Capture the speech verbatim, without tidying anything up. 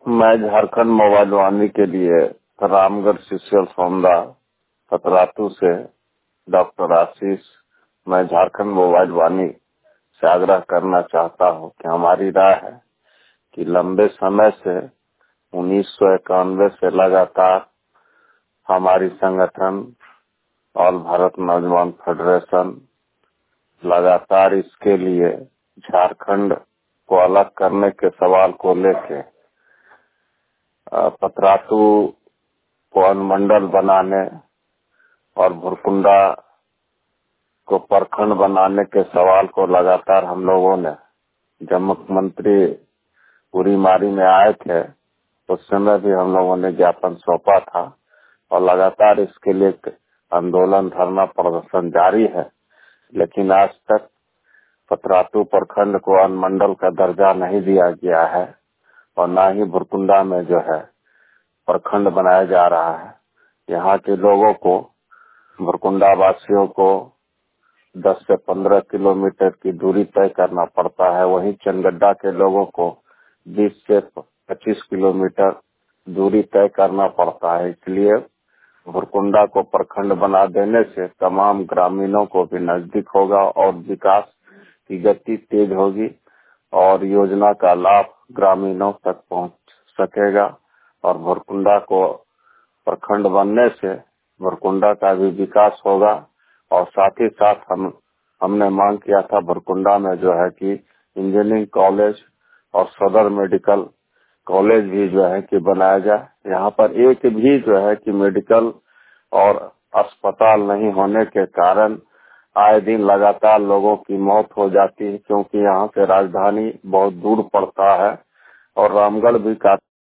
मैं झारखंड मोबाइल वाणी के लिए रामगढ़ शिष्यल सौंदा पतरातू से डॉक्टर आशीष, मैं झारखंड मोबाइल वाणी से आग्रह करना चाहता हूं कि हमारी राय है कि लंबे समय से उन्नीस सौ इक्यानवे से लगातार हमारी संगठन ऑल भारत नौजवान फेडरेशन लगातार इसके लिए झारखंड को अलग करने के सवाल को लेके पतरातू को अनुमंडल बनाने और भुरकुंडा को प्रखंड बनाने के सवाल को लगातार हम लोगों ने, जब मुख्यमंत्री पूरी मारी में आए थे उस समय भी हम लोगों ने ज्ञापन सौंपा था और लगातार इसके लिए आंदोलन, धरना, प्रदर्शन जारी है। लेकिन आज तक पतरातू प्रखंड को अनुमंडल का दर्जा नहीं दिया गया है और न ही भुरकुंडा में जो है प्रखंड बनाया जा रहा है। यहाँ के लोगों को, भुरकुंडा वासियों को दस से पंद्रह किलोमीटर की दूरी तय करना पड़ता है, वहीं चनगड्डा के लोगों को बीस से पच्चीस किलोमीटर दूरी तय करना पड़ता है। इसलिए भुरकुंडा को प्रखंड बना देने से तमाम ग्रामीणों को भी नजदीक होगा और विकास की गति तेज होगी और योजना का लाभ ग्रामीणों तक पहुंच सकेगा। और भुरकुंडा को प्रखंड बनने से भुरकुंडा का भी विकास होगा और साथ ही साथ हम हमने मांग किया था भुरकुंडा में जो है कि इंजीनियरिंग कॉलेज और सदर मेडिकल कॉलेज भी जो है कि बनाया जाए। यहाँ पर एक भी जो है कि मेडिकल और अस्पताल नहीं होने के कारण आए दिन लगातार लोगों की मौत हो जाती है, क्योंकि यहाँ से राजधानी बहुत दूर पड़ता है और रामगढ़ भी काफी